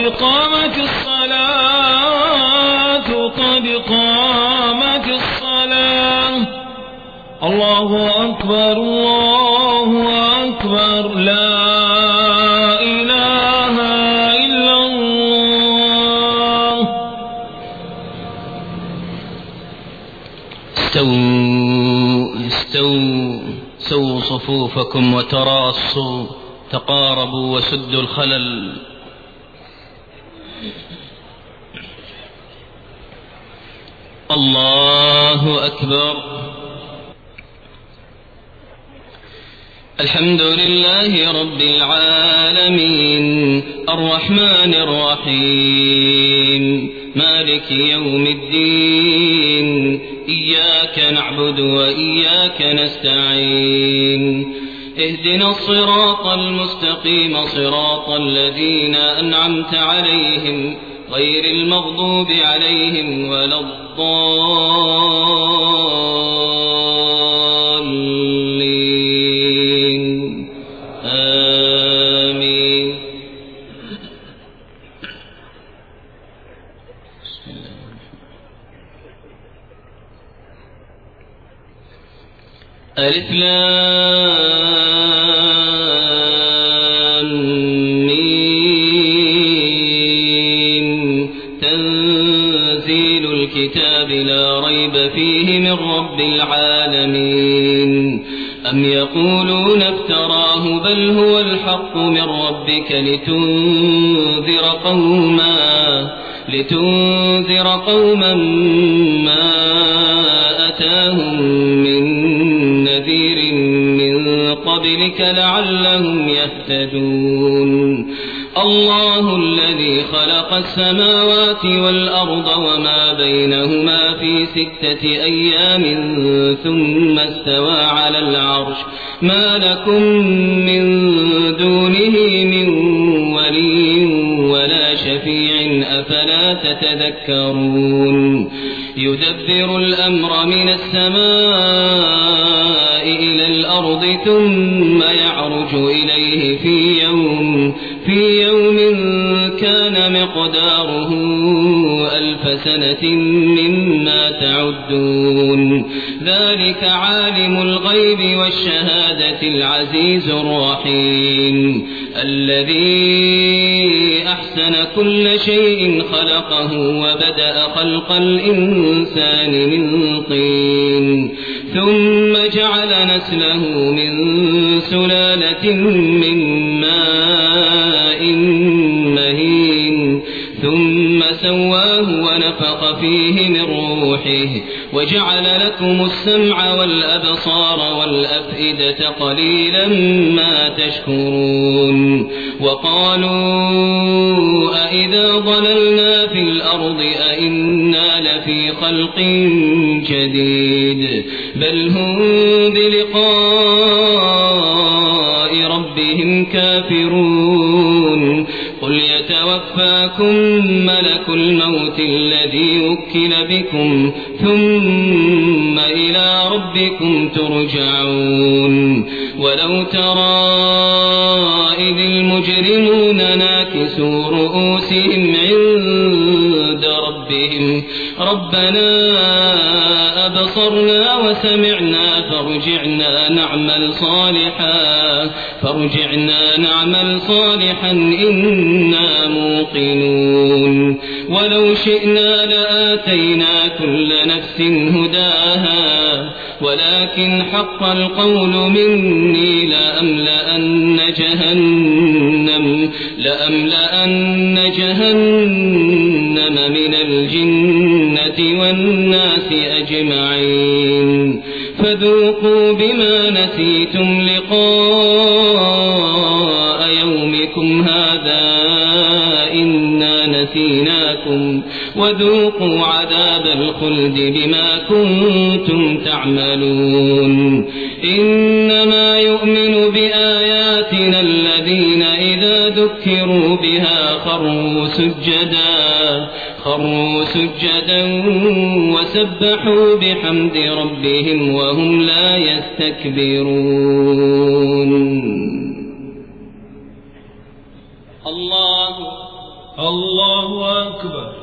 قامت الصلاة قد قامت الصلاة. الله أكبر الله أكبر لا إله إلا الله. استووا صفوفكم وتراصوا، تقاربوا وسدوا الخلل. الله أكبر. الحمد لله رب العالمين الرحمن الرحيم مالك يوم الدين، إياك نعبد وإياك نستعين، اهدنا الصراط المستقيم صراط الذين أنعمت عليهم غير المغضوب عليهم ولا الضالين، آمين. بسم الله. ألف لام ميم، تنزيل الكتاب لا ريب فيه من رب العالمين. أم يقولون افتراه بل هو الحق من ربك لتنذر قوما ما أتاهم من نذير من قبلك لعلهم يهتدون. الله الذي خلق السماوات والأرض وما بينهما في 6 أيام ثم استوى على العرش، ما لكم من دونه من ولي ولا شفيع أفلا تتذكرون. يدبر الأمر من السماء إلى الأرض ثم يعرج إليه في يوم كان مقداره 1000 سنة مما تعدون. ذلك عالم الغيب والشهادة العزيز الرحيم، الذي أحسن كل شيء خلقه وبدأ خلق الإنسان من طين، ثم جعل نسله من سلالة من ماء مهين، ثم سواه ونفخ فيه من روحه، وجعل لكم السمع والأبصار والأفئدة قليلا ما تشكرون. وقالوا أإذا ضللنا في الأرض أإنا لفي خلق جديد، بل هم بلقاء ربهم كافرون. قل يتوفاكم ملك الموت الذي وكل بكم ثم إلى ربكم ترجعون. ولو ترى إذ المجرمون ناكسوا رؤوسهم عند ربهم ربنا أبصرنا وسمعنا فارجعنا نعمل صالحا إنا موقنون. ولو شئنا لآتينا كل نفس هداها ولكن حق القول مني لأملأن جهنم من الجنة والناس أجمعين. فذوقوا بما نسيتم لقاء يومكم هذا إنا نسيناكم وذوقوا عذاب الخلد بما كنتم تعملون. إنما يؤمن بآياتنا الذين إذا ذكروا بها خروا سجدا وسبحوا بحمد ربهم وهم لا يستكبرون. الله الله أكبر.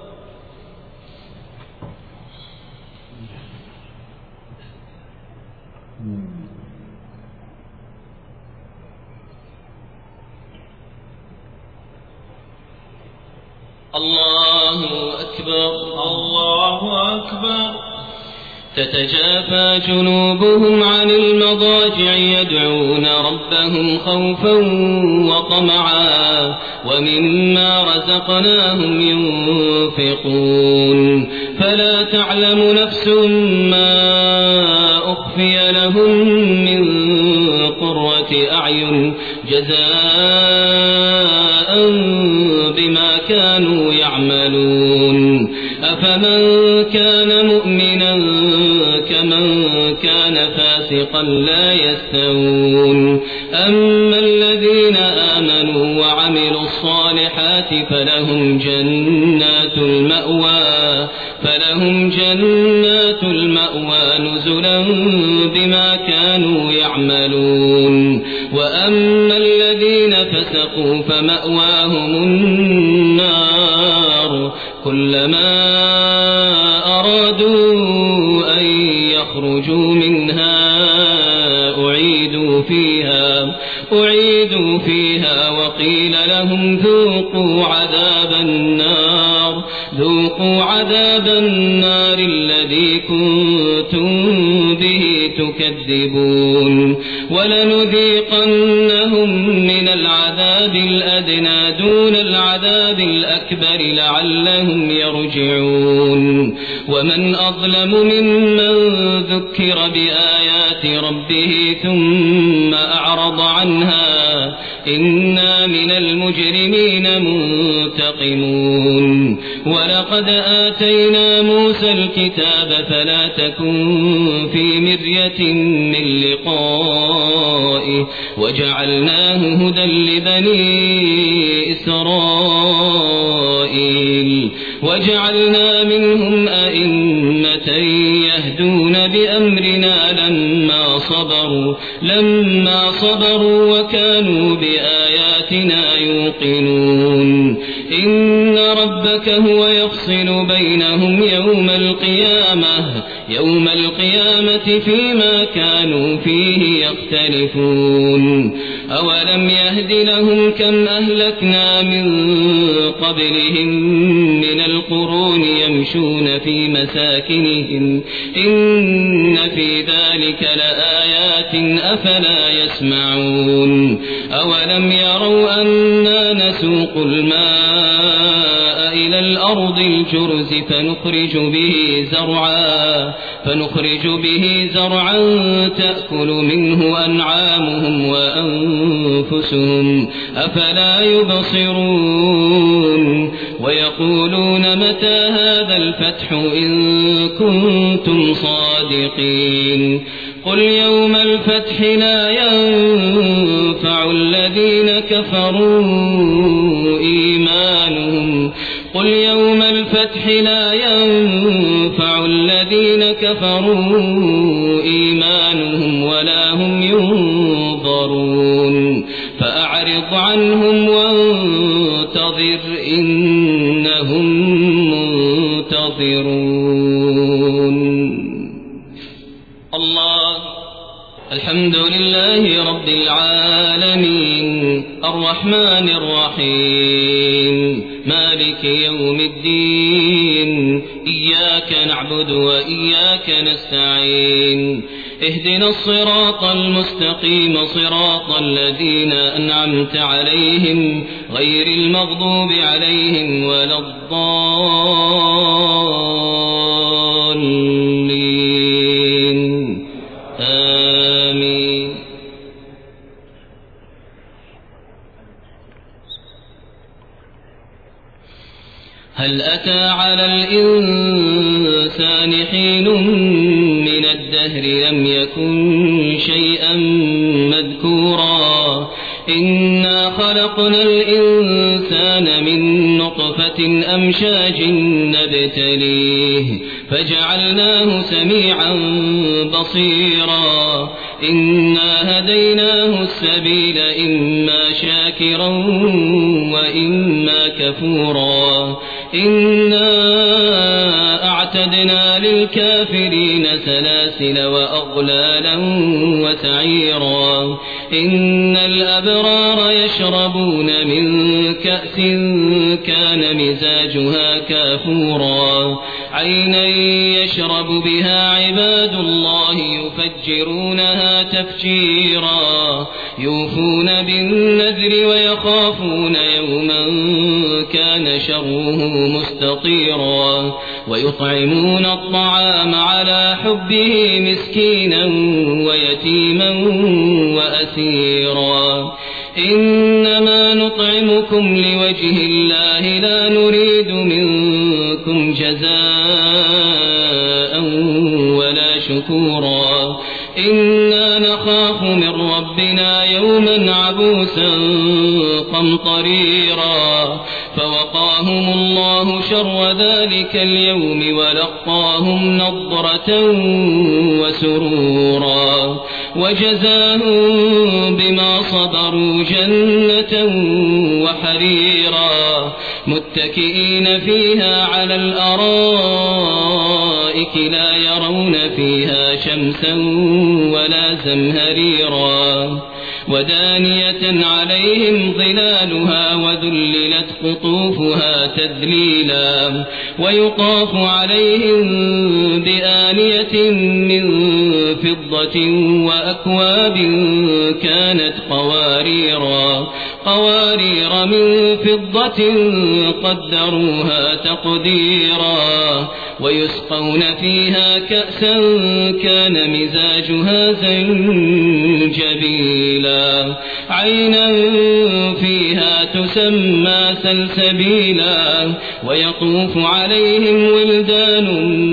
الله أكبر. الله أكبر. تتجافى جنوبهم عن المضاجع يدعون ربهم خوفا وطمعا ومما رزقناهم ينفقون فلا تعلم نفس ما أخفي لهم من قرة أعين جزاء بما كانوا يعملون أفمن كان مؤمنا كمن كان فاسقا لا يستوون أما الذين آمنوا وعملوا الصالحات فلهم جنات المأوى نزلا بما كانوا يعملون وأما الذين فسقوا فمأواهم النار كلما أرادوا أن يخرجوا منها أعيدوا فيها وقيل لهم ذوقوا عذاب النار الذي كنتم به تكذبون ولنذيقنهم من العذاب الأدنى دون العذاب الأكبر لعلهم يرجعون ومن أظلم ممن ذكر بآيات ربه ثم أعرض عنها إنا من المجرمين منتقمون ولقد آتينا موسى الكتاب فلا تكن في مرية من لقائه وجعلناه هدى لبني إسرائيل وجعلنا منهم أئمة يهدون بأمرنا لما صبروا وكانوا بآياتنا يوقنون إن ربك هو يفصل بينهم يوم القيامة فيما كانوا فيه يختلفون أولم يهد لهم كم أهلكنا من قبلهم من القرون يمشون في مساكنهم إن في ذلك لآيات أفلا يسمعون أولم يروا أنا نسوق الماء إلى الأرض الجرز فنخرج به زرعا تأكل منه أنعامهم وأنفسهم أفلا يبصرون ويقولون متى هذا الفتح إن كنتم صادقين قل يوم الفتح لا ينفع الذين كفروا إيمانهم ولا هم ينظرون فأعرض عنهم وانتظر إنهم منتظرون. الله. الحمد لله رب العالمين الرحمن الرحيم مالك يوم الدين إياك نعبد وإياك نستعين اهدنا الصراط المستقيم صراط الذين أنعمت عليهم غير المغضوب عليهم ولا الضالين آمين. هل أتى على الإنسان حين من الدهر لم يكن شيئا مذكورا إنا خلقنا الإنسان الإنسان من نطفة أمشاج نبتليه فجعلناه سميعا بصيرا إنا هديناه السبيل إما شاكرا وإما كفورا إنا أعتدنا للكافرين سلاسل وأغلالا وسعيرا إن الأبرار يشربون من كأس كان مزاجها كافورا عينا يشرب بها عباد الله يفجرونها تفجيرا يوفون بالنذر ويخافون يوما كان شره مستطيرا ويطعمون الطعام على حبه مسكينا ويتيما وأسيرا إنما نطعمكم لوجه الله لا نريد منكم جزاء ولا شكورا إنا نخاف من ربنا يوما عبوسا قمطريرا فوقاهم الله شر ذلك اليوم ولقاهم نضرة وسرورا وجزاهم بما صبروا جنة وحريرا متكئين فيها على الأرائك لا يرون فيها شمسا ولا زمهريرا ودانية عليهم ظلالها وذللت قطوفها تذليلا ويطاف عليهم بآنية من فضة وأكواب كانت قوارير من فضة قدروها تقديرا ويسقون فيها كأسا كان مزاجها زنجبيلا عينا فيها تسمى سلسبيلا ويطوف عليهم ولدان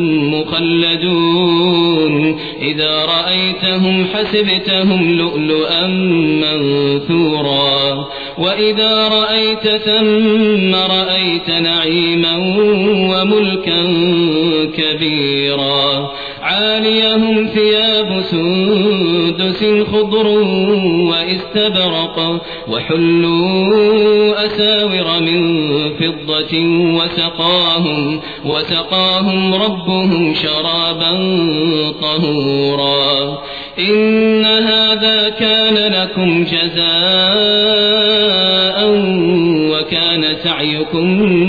مخلدون إذا رأيتهم حسبتهم لؤلؤا منثورا وإذا رأيت ثم رأيت نعيما وملكا كبيرا عاليهم ثياب سندس خضر واستبرق وحلوا أساور من فضة وسقاهم ربهم شرابا طهورا إن هذا كان لكم جزاء وكان سعيكم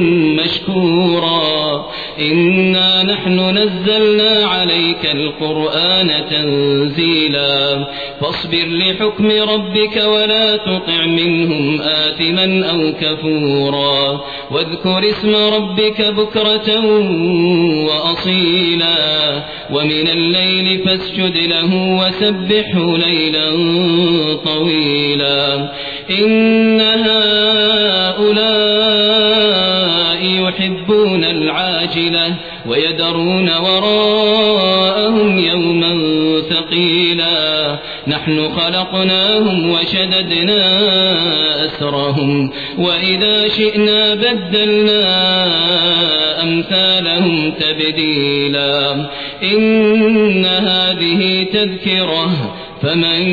مشكورا إنا نحن نزلنا عليك القرآن تنزيلا فاصبر لحكم ربك ولا تطع منهم آثما أو كفورا واذكر اسم ربك بكرة وأصيلا ومن الليل فاسجد له وسبحه ليلا طويلا إن هؤلاء يحبون العاجلة ويذرون وراءهم يوما ثقيلا نحن خلقناهم وشددنا أسرهم وإذا شئنا بدلنا أمثالهم تبديلا إن هذه تذكرة فمن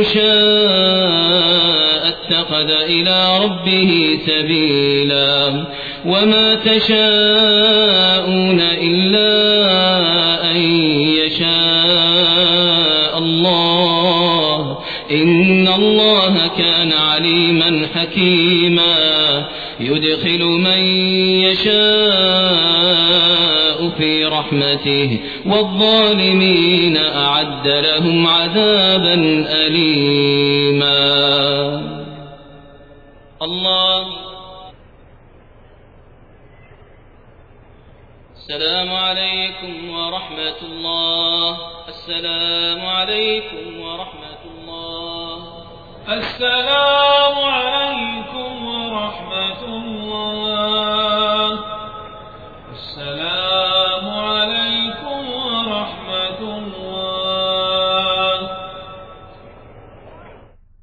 شاء اتخذ إلى ربه سبيلا وما تشاءون إلا أن يشاء الله إن الله كان عليما حكيما يدخل من يشاء في رحمته والظالمين أعد لهم عذابا أليما الله السلام عليكم ورحمة الله السلام عليكم ورحمة الله السلام عليكم ورحمة الله